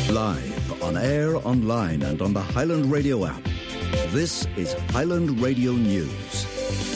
Live, on air, online and on the Highland Radio app. This is Highland Radio News.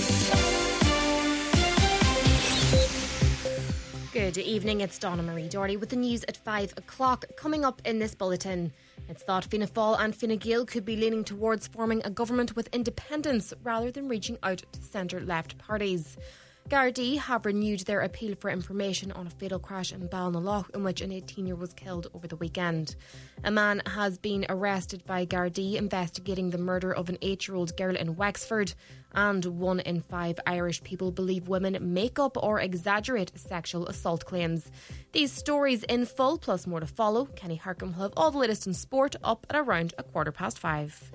Good evening, it's Donna Marie Doherty with the news at 5 o'clock. Coming up in this bulletin, it's thought Fianna Fáil and Fine Gael could be leaning towards forming a government with independence rather than reaching out to centre-left parties. Gardaí have renewed their appeal for information on a fatal crash in Ballinalough in which an 18-year-old was killed over the weekend. A man has been arrested by Gardaí investigating the murder of an 8-year-old girl in Wexford, and 1 in 5 Irish people believe women make up or exaggerate sexual assault claims. These stories in full, plus more to follow. Kenny Harcombe will have all the latest in sport up at around 5:15.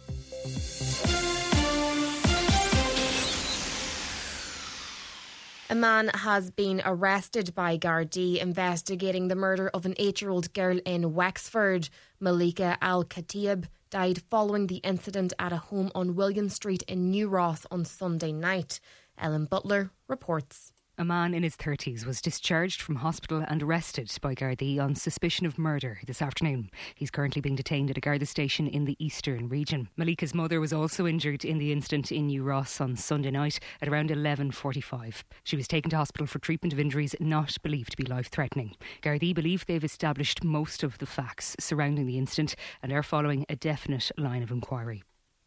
A man has been arrested by Gardaí investigating the murder of an 8-year-old girl in Wexford. Malika Al-Khatib died following the incident at a home on William Street in New Ross on Sunday night. Ellen Butler reports. A man in his 30s was discharged from hospital and arrested by Gardaí on suspicion of murder this afternoon. He's currently being detained at a Garda station in the eastern region. Malika's mother was also injured in the incident in New Ross on Sunday night at around 11:45. She was taken to hospital for treatment of injuries not believed to be life-threatening. Gardaí believe they've established most of the facts surrounding the incident and are following a definite line of inquiry.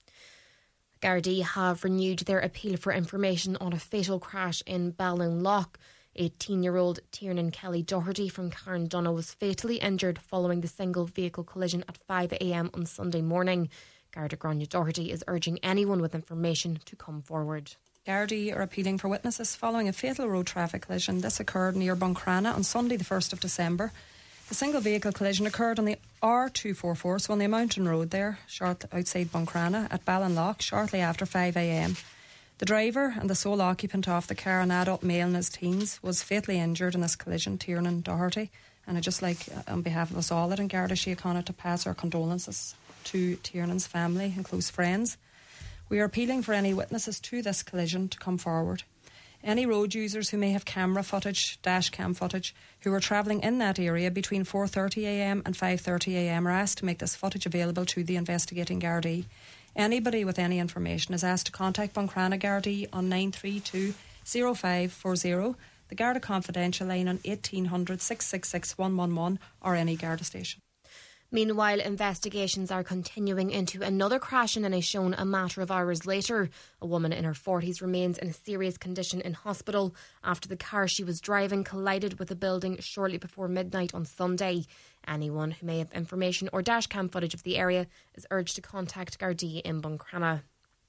Gardaí have renewed their appeal for information on a fatal crash in Ballinalough. 18-year-old Tiernan Kelly Doherty from Carndonagh was fatally injured following the single vehicle collision at 5 a.m. on Sunday morning. Garda Grania Doherty is urging anyone with information to come forward. Gardaí are appealing for witnesses following a fatal road traffic collision. This occurred near Buncrana on Sunday the 1st of December. The single vehicle collision occurred on the R244, so on the mountain road there, short outside Buncrana at Ballinalough, shortly after 5 a.m. The driver and the sole occupant of the car, an adult male in his teens, was fatally injured in this collision, Tiernan Doherty. And I'd just like, on behalf of us all at Garda Síochána, to pass our condolences to Tiernan's family and close friends. We are appealing for any witnesses to this collision to come forward. Any road users who may have camera footage, dash cam footage, who were travelling in that area between 4:30 a.m. and 5:30 a.m. are asked to make this footage available to the investigating Gardaí. Anybody with any information is asked to contact Buncrana Gardaí on 932 0540, the Garda Confidential line on 1800 666 111 or any Garda station. Meanwhile, investigations are continuing into another crash in Inishowen a matter of hours later. A woman in her 40s remains in a serious condition in hospital after the car she was driving collided with a building shortly before midnight on Sunday. Anyone who may have information or dashcam footage of the area is urged to contact Gardaí in Buncrana.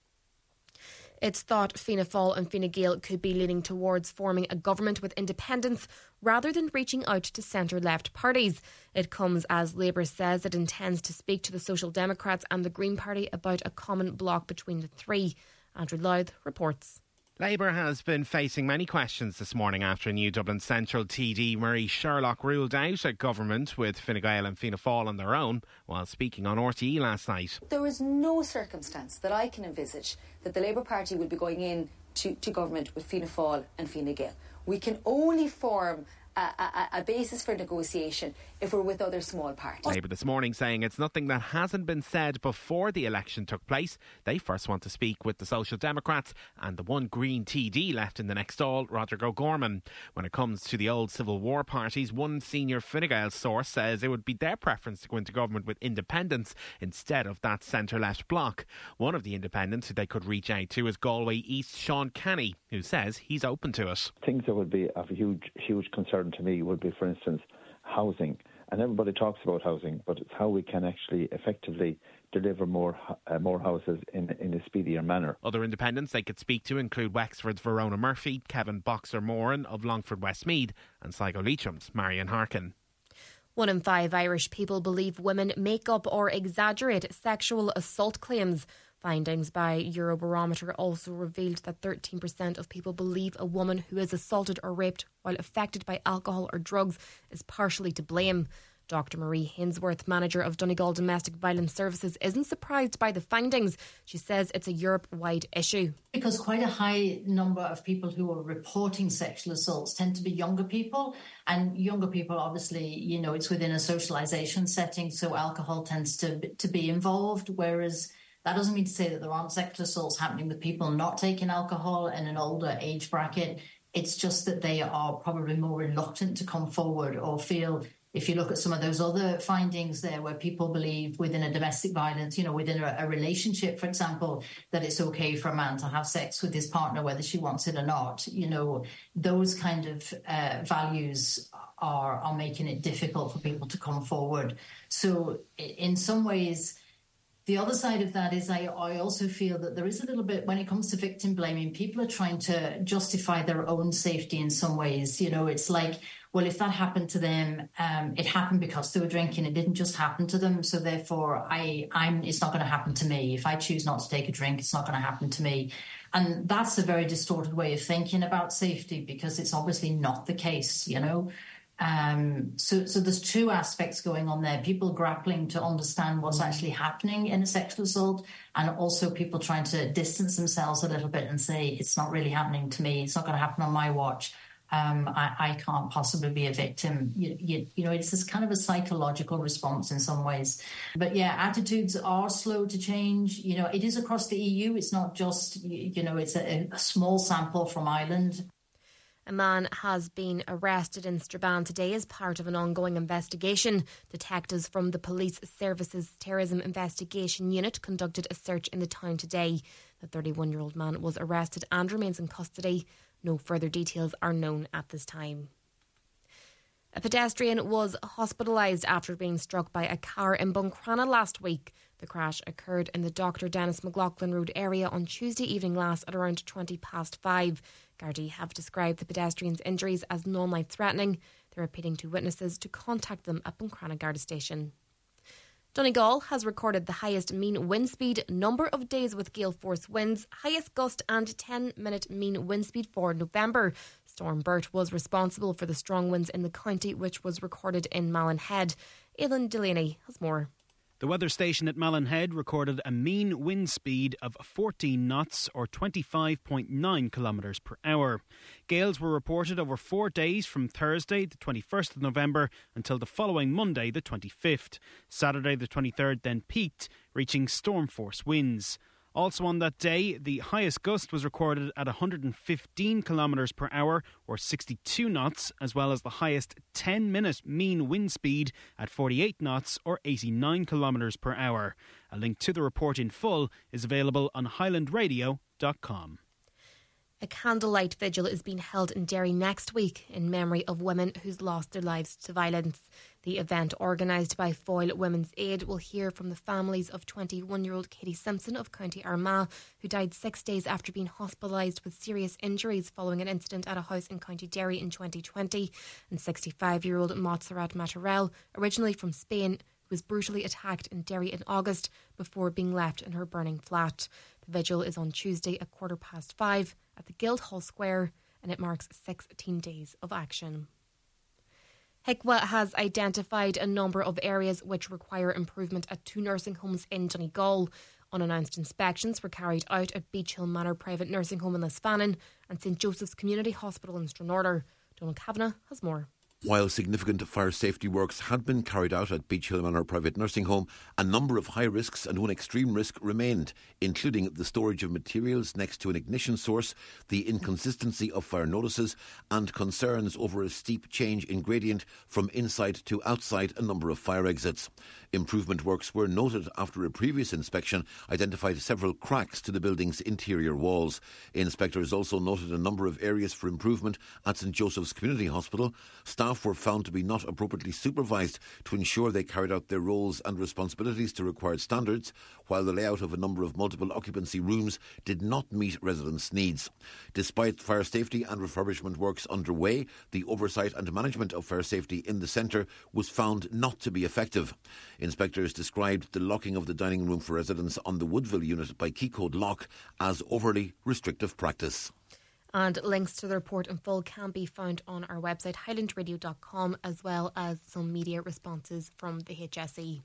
It's thought Fianna Fáil and Fine Gael could be leaning towards forming a government with independence rather than reaching out to centre-left parties. It comes as Labour says it intends to speak to the Social Democrats and the Green Party about a common bloc between the three. Andrew Louth reports. Labour has been facing many questions this morning after New Dublin Central TD Murray Sherlock ruled out a government with Fine Gael and Fianna Fáil on their own while speaking on RTE last night. There is no circumstance that I can envisage that the Labour Party would be going in to government with Fianna Fáil and Fine Gael. We can only form a basis for negotiation if we're with other small parties. Labour this morning saying it's nothing that hasn't been said before the election took place. They first want to speak with the Social Democrats and the one Green TD left in the next stall, Roderick O'Gorman. When it comes to the old Civil War parties, one senior Fine Gael source says it would be their preference to go into government with independence instead of that centre-left bloc. One of the independents who they could reach out to is Galway East Sean Kenny, who says he's open to it. Things that would be of a huge concern to me would be, for instance, housing. And everybody talks about housing, but it's how we can actually effectively deliver more houses in a speedier manner. Other independents they could speak to include Wexford's Verona Murphy, Kevin Boxer-Moran of Longford Westmeath and Sligo Leitrim's Marion Harkin. 1 in 5 Irish people believe women make up or exaggerate sexual assault claims. Findings by Eurobarometer also revealed that 13% of people believe a woman who is assaulted or raped while affected by alcohol or drugs is partially to blame. Dr Marie Hinsworth, manager of Donegal Domestic Violence Services, isn't surprised by the findings. She says it's a Europe-wide issue. Because quite a high number of people who are reporting sexual assaults tend to be younger people, and younger people, obviously, it's within a socialisation setting, so alcohol tends to be involved, whereas that doesn't mean to say that there aren't sexual assaults happening with people not taking alcohol in an older age bracket. It's just that they are probably more reluctant to come forward or feel, if you look at some of those other findings there where people believe within a domestic violence, within a relationship, for example, that it's okay for a man to have sex with his partner whether she wants it or not, those kind of values are making it difficult for people to come forward. So in some ways, the other side of that is I also feel that there is a little bit, when it comes to victim blaming, people are trying to justify their own safety in some ways. It's like, well, if that happened to them, it happened because they were drinking. It didn't just happen to them. So therefore, it's not going to happen to me. If I choose not to take a drink, it's not going to happen to me. And that's a very distorted way of thinking about safety, because it's obviously not the case, So there's two aspects going on there. People grappling to understand what's actually happening in a sexual assault, and also people trying to distance themselves a little bit and say, it's not really happening to me. It's not going to happen on my watch. I can't possibly be a victim. It's this kind of a psychological response in some ways. But yeah, attitudes are slow to change. It is across the EU. It's not just, it's a small sample from Ireland. A man has been arrested in Strabane today as part of an ongoing investigation. Detectives from the Police Services Terrorism Investigation Unit conducted a search in the town today. The 31-year-old man was arrested and remains in custody. No further details are known at this time. A pedestrian was hospitalised after being struck by a car in Buncrana last week. The crash occurred in the Dr Dennis McLaughlin Road area on Tuesday evening last at around 5:20. Gardaí have described the pedestrian's injuries as non-life threatening. They're appealing to witnesses to contact them at Buncrana Garda Station. Donegal has recorded the highest mean wind speed, number of days with gale force winds, highest gust and 10-minute mean wind speed for November. Storm Bert was responsible for the strong winds in the county, which was recorded in Malin-Head. Aileen Delaney has more. The weather station at Malin-Head recorded a mean wind speed of 14 knots or 25.9 kilometres per hour. Gales were reported over 4 days from Thursday, the 21st of November, until the following Monday, the 25th. Saturday, the 23rd, then peaked, reaching storm force winds. Also on that day, the highest gust was recorded at 115 kilometres per hour or 62 knots, as well as the highest 10-minute mean wind speed at 48 knots or 89 kilometres per hour. A link to the report in full is available on highlandradio.com. A candlelight vigil is being held in Derry next week in memory of women who's lost their lives to violence. The event, organised by Foyle Women's Aid, will hear from the families of 21-year-old Katie Simpson of County Armagh, who died 6 days after being hospitalised with serious injuries following an incident at a house in County Derry in 2020, and 65-year-old Montserrat Matarel, originally from Spain, who was brutally attacked in Derry in August before being left in her burning flat. The vigil is on Tuesday at 5:15 at the Guildhall Square, and it marks 16 days of action. HICWA has identified a number of areas which require improvement at 2 nursing homes in Donegal. Unannounced inspections were carried out at Beach Hill Manor Private Nursing Home in Lisfannon and St Joseph's Community Hospital in Stranorder. Donald Kavanagh has more. While significant fire safety works had been carried out at Beach Hill Manor Private Nursing Home, a number of high risks and one extreme risk remained, including the storage of materials next to an ignition source, the inconsistency of fire notices, and concerns over a steep change in gradient from inside to outside a number of fire exits. Improvement works were noted after a previous inspection identified several cracks to the building's interior walls. Inspectors also noted a number of areas for improvement at St Joseph's Community Hospital. Staff were found to be not appropriately supervised to ensure they carried out their roles and responsibilities to required standards, while the layout of a number of multiple occupancy rooms did not meet residents' needs. Despite fire safety and refurbishment works underway, the oversight and management of fire safety in the centre was found not to be effective. Inspectors described the locking of the dining room for residents on the Woodville unit by Keycode Lock as overly restrictive practice. And links to the report in full can be found on our website highlandradio.com, as well as some media responses from the HSE.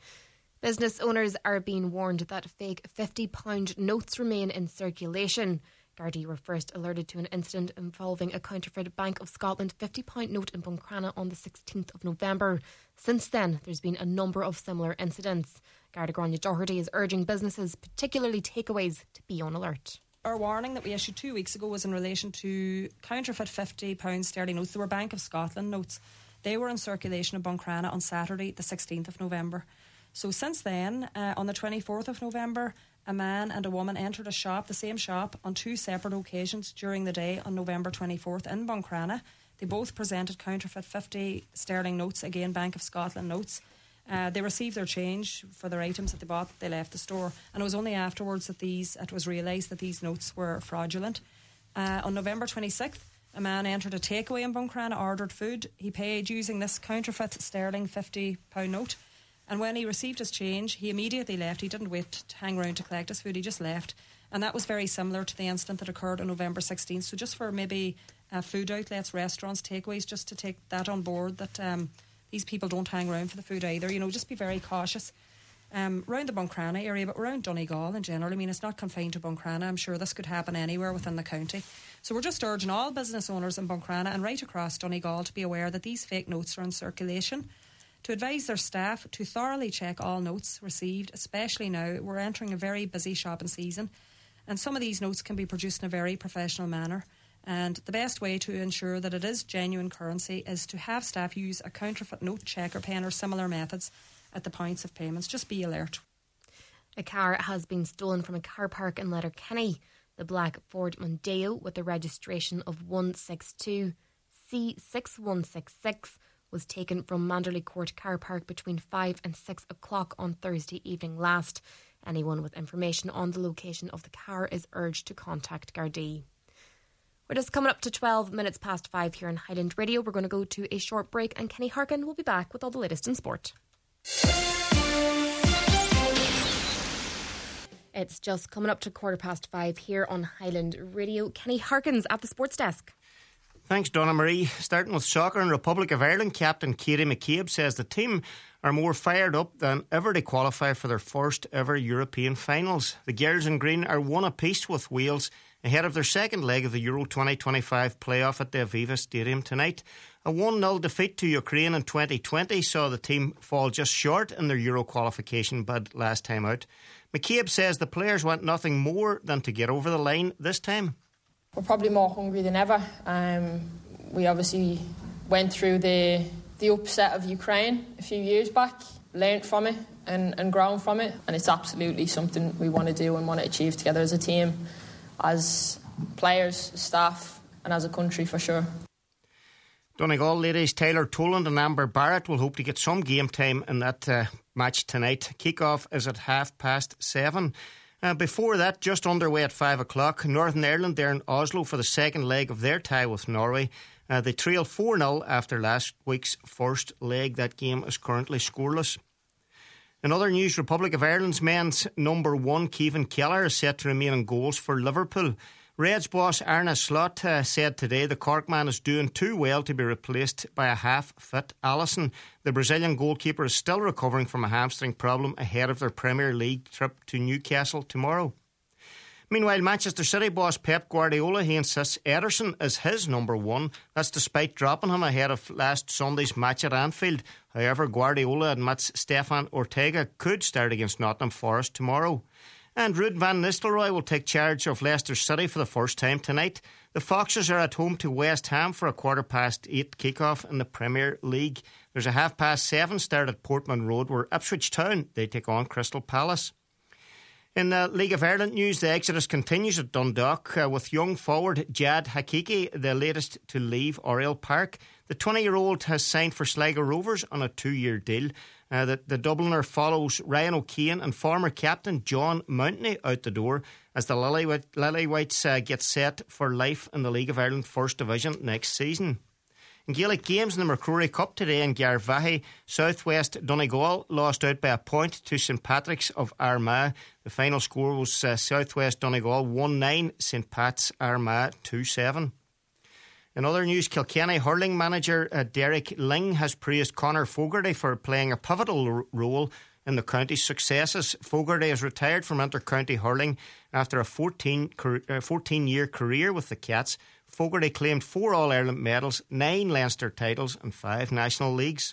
Business owners are being warned that fake £50 notes remain in circulation. Gardaí were first alerted to an incident involving a counterfeit Bank of Scotland £50 note in Buncrana on the 16th of November. Since then, there's been a number of similar incidents. Garda Gráinne Doherty is urging businesses, particularly takeaways, to be on alert. Our warning that we issued 2 weeks ago was in relation to counterfeit £50 sterling notes. They were Bank of Scotland notes. They were in circulation in Buncrana on Saturday, the 16th of November. So since then, on the 24th of November, a man and a woman entered a shop, the same shop, on 2 separate occasions during the day on November 24th in Buncrana. They both presented counterfeit 50 sterling notes, again Bank of Scotland notes. They received their change for their items that they bought. They left the store, and it was only afterwards that it was realised that these notes were fraudulent. On November 26th, a man entered a takeaway in Buncrana, ordered food. He paid using this counterfeit sterling £50 note. And when he received his change, he immediately left. He didn't wait to hang around to collect his food. He just left. And that was very similar to the incident that occurred on November 16th. So just for maybe food outlets, restaurants, takeaways, just to take that on board, that these people don't hang around for the food either. You know, just be very cautious. Around the Buncrana area, but around Donegal in general. I mean, it's not confined to Buncrana. I'm sure this could happen anywhere within the county. So we're just urging all business owners in Buncrana and right across Donegal to be aware that these fake notes are in circulation, to advise their staff to thoroughly check all notes received, especially now we're entering a very busy shopping season, and some of these notes can be produced in a very professional manner. And the best way to ensure that it is genuine currency is to have staff use a counterfeit note checker pen or similar methods at the points of payments. Just be alert. A car has been stolen from a car park in Letterkenny. The black Ford Mondeo with the registration of 162C6166 was taken from Manderley Court car park between 5 and 6 o'clock on Thursday evening last. Anyone with information on the location of the car is urged to contact Gardaí. We're just coming up to 12 minutes past 5 here on Highland Radio. We're going to go to a short break, and Kenny Harkin will be back with all the latest in sport. It's just coming up to 5:15 here on Highland Radio. Kenny Harkins at the sports desk. Thanks, Donna Marie. Starting with soccer, in Republic of Ireland, captain Katie McCabe says the team are more fired up than ever to qualify for their first ever European finals. The girls in green are one apiece with Wales ahead of their second leg of the Euro 2025 playoff at the Aviva Stadium tonight. A 1-0 defeat to Ukraine in 2020 saw the team fall just short in their Euro qualification bid last time out. McCabe says the players want nothing more than to get over the line this time. We're probably more hungry than ever. We obviously went through the upset of Ukraine a few years back, learnt from it and grown from it, and it's absolutely something we want to do and want to achieve together as a team, as players, staff and as a country for sure. Donegal ladies Taylor Toland and Amber Barrett will hope to get some game time in that match tonight. Kick-off is at 7:30. Before that, just underway at 5 o'clock, Northern Ireland, they're in Oslo for the second leg of their tie with Norway. They trail 4-0 after last week's first leg. That game is currently scoreless. In other news, Republic of Ireland's men's number 1, Kevin Keller, is set to remain in goals for Liverpool. Reds boss Arne Slot said today the Cork man is doing too well to be replaced by a half-fit Alisson. The Brazilian goalkeeper is still recovering from a hamstring problem ahead of their Premier League trip to Newcastle tomorrow. Meanwhile, Manchester City boss Pep Guardiola, he insists Ederson is his number 1. That's despite dropping him ahead of last Sunday's match at Anfield. However, Guardiola admits Stefan Ortega could start against Nottingham Forest tomorrow. And Ruud van Nistelrooy will take charge of Leicester City for the first time tonight. The Foxes are at home to West Ham for a 8:15 kick-off in the Premier League. There's a 7:30 start at Portman Road where Ipswich Town, they take on Crystal Palace. In the League of Ireland news, the exodus continues at Dundalk with young forward Jad Hakiki, the latest to leave Oriel Park. The 20-year-old has signed for Sligo Rovers on a 2-year deal. The Dubliner follows Ryan O'Kane and former captain John Mountney out the door as the Lily Whites get set for life in the League of Ireland First Division next season. In Gaelic games in the McCrory Cup today in Garvaghey, Southwest Donegal lost out by a point to St Patrick's of Armagh. The final score was Southwest Donegal 1-9, St Pat's Armagh 2-7. In other news, Kilkenny hurling manager Derek Ling has praised Conor Fogarty for playing a pivotal role in the county's successes. Fogarty has retired from inter-county hurling after a 14-year career with the Cats. Fogarty claimed 4 All-Ireland medals, 9 Leinster titles and 5 National Leagues.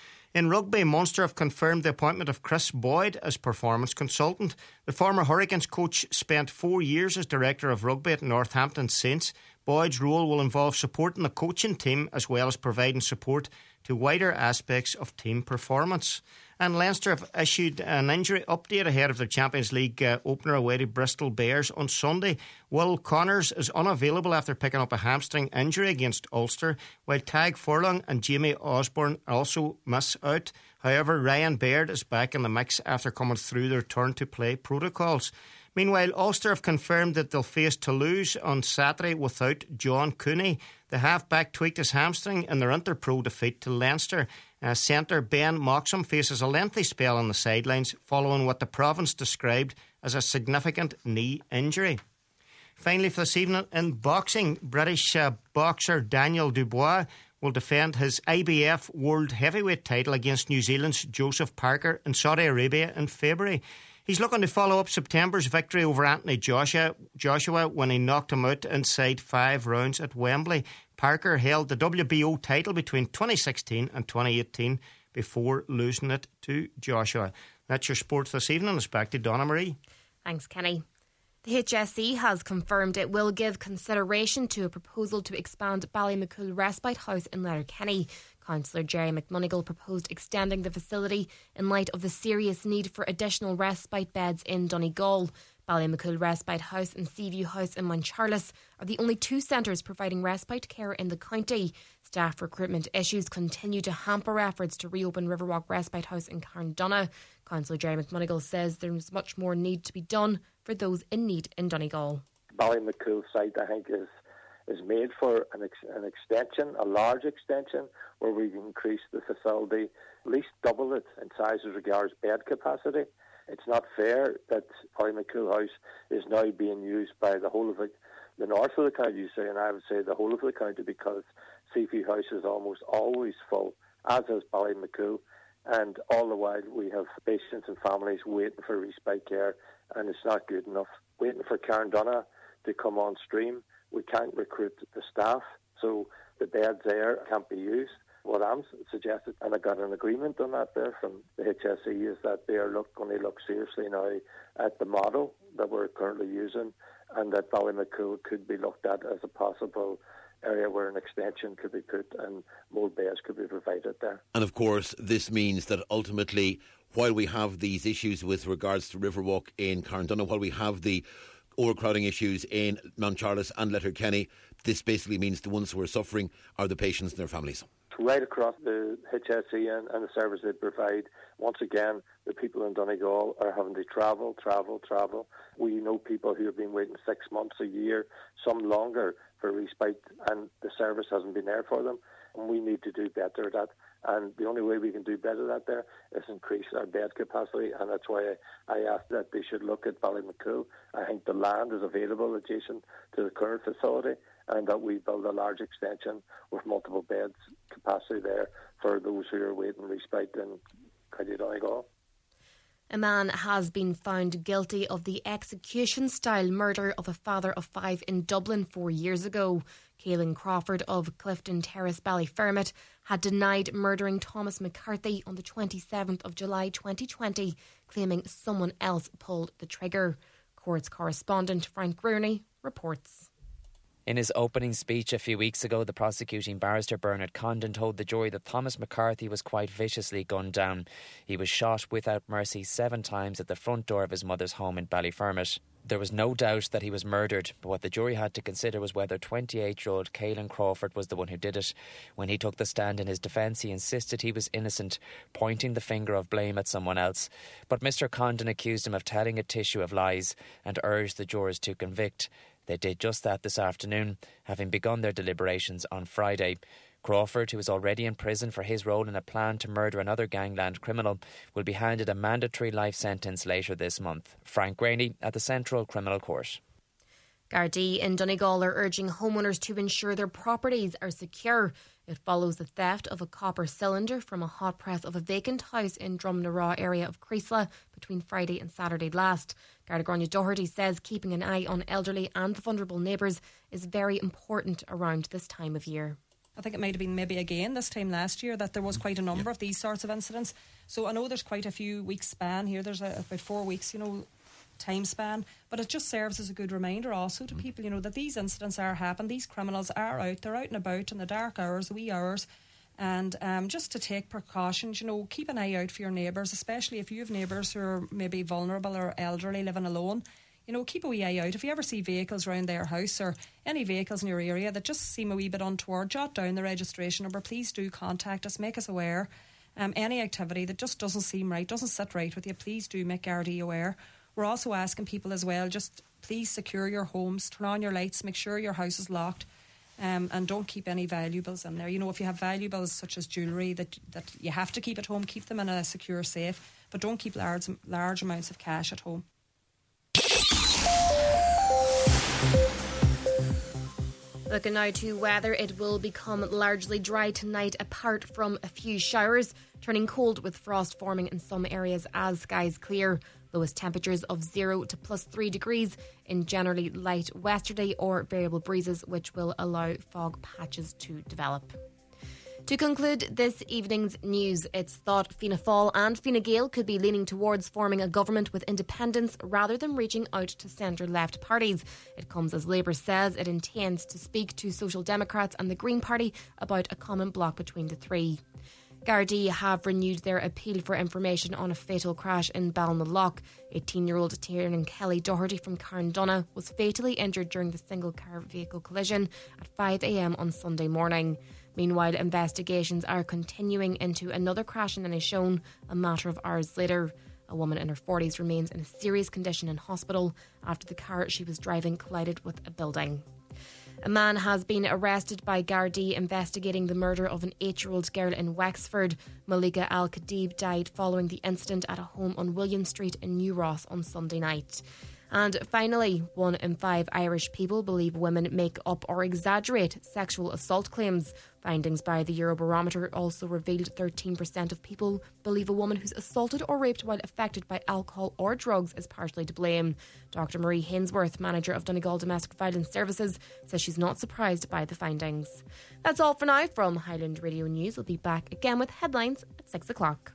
In rugby, Munster have confirmed the appointment of Chris Boyd as performance consultant. The former Hurricanes coach spent 4 years as director of rugby at Northampton Saints. Boyd's role will involve supporting the coaching team as well as providing support to wider aspects of team performance. And Leinster have issued an injury update ahead of their Champions League opener away to Bristol Bears on Sunday. Will Connors is unavailable after picking up a hamstring injury against Ulster, while Tadhg Furlong and Jamie Osborne also miss out. However, Ryan Baird is back in the mix after coming through their turn-to-play protocols. Meanwhile, Ulster have confirmed that they'll face Toulouse on Saturday without John Cooney. The halfback tweaked his hamstring in their Interpro defeat to Leinster. Centre Ben Moxham faces a lengthy spell on the sidelines following what the province described as a significant knee injury. Finally, for this evening, in boxing, British boxer Daniel Dubois will defend his IBF World Heavyweight title against New Zealand's Joseph Parker in Saudi Arabia in February. He's looking to follow up September's victory over Anthony Joshua when he knocked him out inside 5 rounds at Wembley. Parker held the WBO title between 2016 and 2018 before losing it to Joshua. That's your sport this evening. It's back to Donna Marie. Thanks, Kenny. The HSE has confirmed it will give consideration to a proposal to expand Ballymacool Respite House in Letterkenny. Councillor Jerry McMonigal proposed extending the facility in light of the serious need for additional respite beds in Donegal. Ballymacool Respite House and Seaview House in Mount Charles are the only 2 centres providing respite care in the county. Staff recruitment issues continue to hamper efforts to reopen Riverwalk Respite House in Carndonagh. Councillor Jerry McMonigal says there is much more need to be done for those in need in Donegal. Ballymacool site, I think, is made for an extension, a large extension, where we can increase the facility, at least double it in size as regards bed capacity. It's not fair that Ballymacool House is now being used by the whole of the north of the county, you say, and I would say the whole of the county, because Seaview House is almost always full, as is Ballymacool, and all the while we have patients and families waiting for respite care, and it's not good enough. Waiting for Carndonagh to come on stream, we can't recruit the staff, so the beds there can't be used. What I'm suggesting, and I got an agreement on that there from the HSE, is that they are going to look seriously now at the model that we're currently using, and that Ballymacool could be looked at as a possible area where an extension could be put and more beds could be provided there. And of course, this means that ultimately, while we have these issues with regards to Riverwalk in Carndonagh, while we have the overcrowding issues in Mount Charles and Letterkenny, this basically means the ones who are suffering are the patients and their families. Right across the HSE and the service they provide, once again, the people in Donegal are having to travel. We know people who have been waiting 6 months, a year, some longer for respite, and the service hasn't been there for them. And we need to do better at that. And the only way we can do better at that there is increase our bed capacity, and that's why I asked that they should look at Ballymacool. I think the land is available adjacent to the current facility, and that we build a large extension with multiple beds capacity there for those who are waiting respite in County Donegal. A man has been found guilty of the execution-style murder of a father of 5 in Dublin 4 years ago. Caelan Crawford of Clifton Terrace, Ballyfermot, had denied murdering Thomas McCarthy on the 27th of July 2020, claiming someone else pulled the trigger. Courts correspondent Frank Rooney reports. In his opening speech a few weeks ago, the prosecuting barrister Bernard Condon told the jury that Thomas McCarthy was quite viciously gunned down. He was shot without mercy 7 times at the front door of his mother's home in Ballyfermot. There was no doubt that he was murdered, but what the jury had to consider was whether 28-year-old Caelan Crawford was the one who did it. When he took the stand in his defence, he insisted he was innocent, pointing the finger of blame at someone else. But Mr Condon accused him of telling a tissue of lies and urged the jurors to convict. They did just that this afternoon, having begun their deliberations on Friday. Crawford, who is already in prison for his role in a plan to murder another gangland criminal, will be handed a mandatory life sentence later this month. Frank Graney at the Central Criminal Court. Gardaí in Donegal are urging homeowners to ensure their properties are secure. It follows the theft of a copper cylinder from a hot press of a vacant house in Drumnaraw area of Creasla between Friday and Saturday last. Garda Gráinne Doherty says keeping an eye on elderly and vulnerable neighbours is very important around this time of year. I think it might have been maybe again this time last year that there was quite a number of these sorts of incidents. So I know there's quite a few weeks span here. There's about 4 weeks, time span, but it just serves as a good reminder also to people, that these incidents are happening. These criminals are out. They're out and about in the dark hours, the wee hours, and just to take precautions. Keep an eye out for your neighbours, especially if you have neighbours who are maybe vulnerable or elderly living alone. Keep a wee eye out. If you ever see vehicles around their house or any vehicles in your area that just seem a wee bit untoward, jot down the registration number. Please do contact us, make us aware. Any activity that just doesn't seem right, doesn't sit right with you, please do make Gardaí aware. We're also asking people as well, just please secure your homes, turn on your lights, make sure your house is locked, and don't keep any valuables in there. If you have valuables such as jewellery that you have to keep at home, keep them in a secure safe, but don't keep large amounts of cash at home. Looking now to weather, it will become largely dry tonight apart from a few showers, turning cold with frost forming in some areas as skies clear. Lowest temperatures of 0 to +3 degrees in generally light westerly or variable breezes, which will allow fog patches to develop. To conclude this evening's news, it's thought Fianna Fáil and Fine Gael could be leaning towards forming a government with independence rather than reaching out to centre-left parties. It comes as Labour says it intends to speak to Social Democrats and the Green Party about a common bloc between the three. Gardaí have renewed their appeal for information on a fatal crash in Ballinalough. 18-year-old Tiernan Kelly Doherty from Carndonagh was fatally injured during the single-car vehicle collision at 5 a.m. on Sunday morning. Meanwhile, investigations are continuing into another crash in Inishowen a matter of hours later. A woman in her 40s remains in a serious condition in hospital after the car she was driving collided with a building. A man has been arrested by Gardaí investigating the murder of an 8-year-old girl in Wexford. Malika Al-Khadib died following the incident at a home on William Street in New Ross on Sunday night. And finally, 1 in 5 Irish people believe women make up or exaggerate sexual assault claims. Findings by the Eurobarometer also revealed 13% of people believe a woman who's assaulted or raped while affected by alcohol or drugs is partially to blame. Dr Marie Hainsworth, manager of Donegal Domestic Violence Services, says she's not surprised by the findings. That's all for now from Highland Radio News. We'll be back again with headlines at 6 o'clock.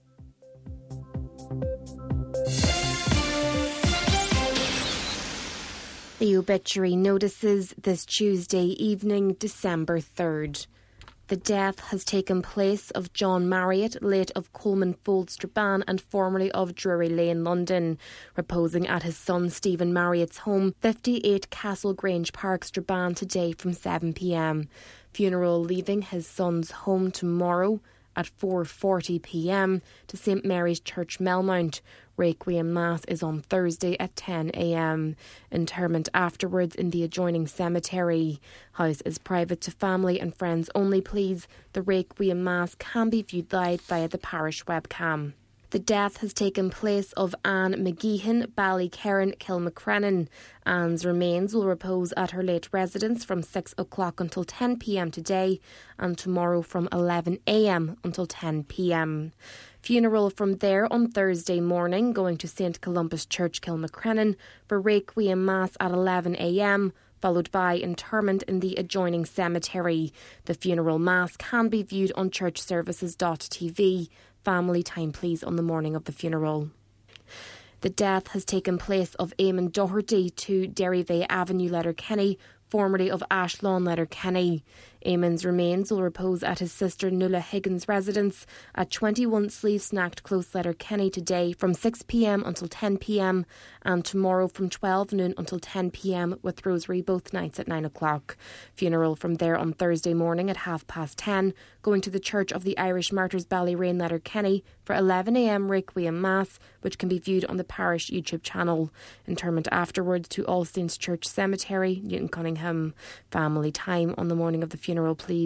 The obituary notices this Tuesday evening, December 3rd. The death has taken place of John Marriott, late of Coleman Fold, Strabane and formerly of Drury Lane, London. Reposing at his son Stephen Marriott's home, 58 Castle Grange Park, Strabane, today from 7 p.m. Funeral leaving his son's home tomorrow at 4:40 p.m. to St Mary's Church, Melmount. Requiem Mass is on Thursday at 10 a.m. Interment afterwards in the adjoining cemetery. House is private to family and friends only, please. The Requiem Mass can be viewed live via the parish webcam. The death has taken place of Anne McGeehan, Ballykerran, Kilmacrennan. Anne's remains will repose at her late residence from 6 o'clock until 10 p.m. today and tomorrow from 11 a.m. until 10 p.m. Funeral from there on Thursday morning, going to St Columbus Church, Kilmacrennan, for Requiem Mass at 11 a.m, followed by interment in the adjoining cemetery. The funeral mass can be viewed on churchservices.tv. Family time, please, on the morning of the funeral. The death has taken place of Eamon Doherty to Derryveigh Avenue, Letterkenny, formerly of Ashlawn, Letterkenny. Eamon's remains will repose at his sister Nuala Higgins' residence at 21 Sleeve Snacked Close, Letterkenny today from 6 p.m. until 10 p.m. and tomorrow from 12 noon until 10 p.m. with rosary both nights at 9 o'clock. Funeral from there on Thursday morning at 10:30, going to the Church of the Irish Martyrs, Ballyrain, Letterkenny for 11 a.m. Requiem Mass, which can be viewed on the parish YouTube channel. Interment afterwards to All Saints Church Cemetery, Newton Cunningham. Family time on the morning of the funeral, please,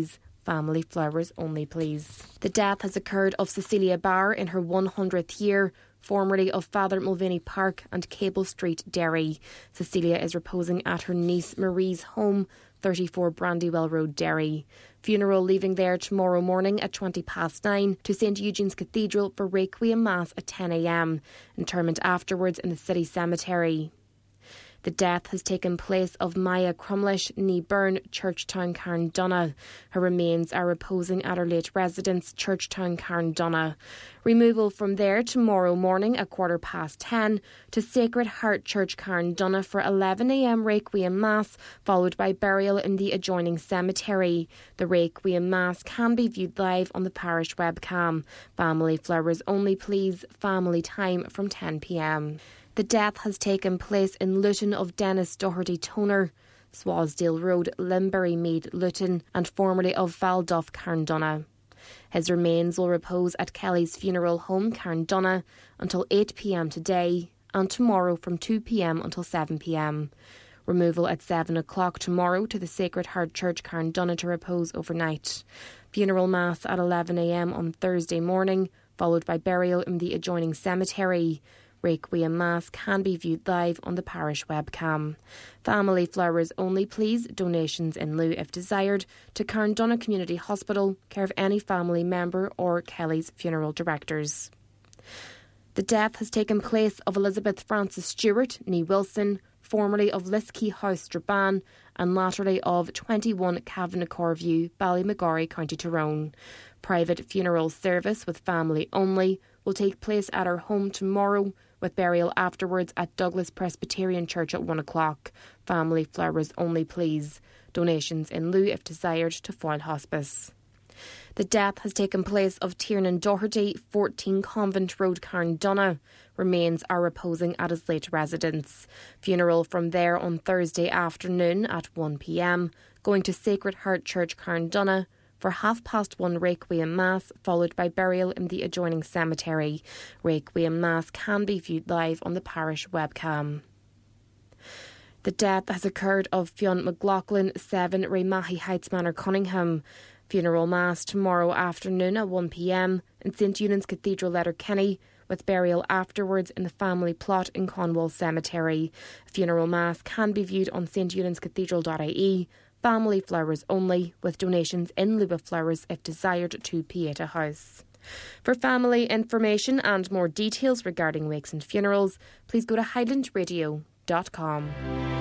Family flowers only, please. The death has occurred of Cecilia Barr in her 100th year, formerly of Father Mulvaney Park and Cable Street, Derry. Cecilia is reposing at her niece Marie's home, 34 Brandywell Road, Derry. Funeral leaving there tomorrow morning at 9:20 to St Eugene's Cathedral for Requiem Mass at 10 a.m. Interment afterwards in the city cemetery. The death has taken place of Maya Crumlish, ní Byrne, Churchtown, Carndonagh. Her remains are reposing at her late residence, Churchtown, Carndonagh. Removal from there tomorrow morning at 10:15 to Sacred Heart Church, Carndonagh for 11 a.m. Requiem Mass, followed by burial in the adjoining cemetery. The Requiem Mass can be viewed live on the parish webcam. Family flowers only, please. Family time from 10 p.m. The death has taken place in Luton of Dennis Doherty Toner, Swansdale Road, Limbury Mead, Luton, and formerly of Valduff, Carndonagh. His remains will repose at Kelly's Funeral Home, Carndonagh, until 8 p.m. today, and tomorrow from 2 p.m. until 7 p.m. Removal at 7 o'clock tomorrow to the Sacred Heart Church, Carndonagh, to repose overnight. Funeral Mass at 11 a.m. on Thursday morning, followed by burial in the adjoining cemetery. Requiem Mass can be viewed live on the parish webcam. Family flowers only, please. Donations in lieu if desired to Carndonagh Community Hospital, care of any family member or Kelly's funeral directors. The death has taken place of Elizabeth Frances Stewart, ní Wilson, formerly of Lisky House, Strabane, and latterly of 21 Cavanagh View, Ballymagorry, County Tyrone. Private funeral service with family only will take place at her home tomorrow, with burial afterwards at Douglas Presbyterian Church at 1 o'clock. Family flowers only, please. Donations in lieu if desired to Foyle Hospice. The death has taken place of Tiernan Doherty, 14 Convent Road, Carndonagh. Remains are reposing at his late residence. Funeral from there on Thursday afternoon at 1 p.m, going to Sacred Heart Church, Carndonagh, for 1:30 Requiem Mass, followed by burial in the adjoining cemetery. Requiem Mass can be viewed live on the parish webcam. The death has occurred of Fionn McLaughlin, 7 Raymahi Heights Manor, Cunningham. Funeral Mass tomorrow afternoon at 1 p.m. in St Eunan's Cathedral, Letterkenny, with burial afterwards in the family plot in Conwall Cemetery. Funeral Mass can be viewed on steunансcathedral.ie. Family flowers only, with donations in lieu of flowers if desired to Pieta House. For family information and more details regarding wakes and funerals, please go to highlandradio.com.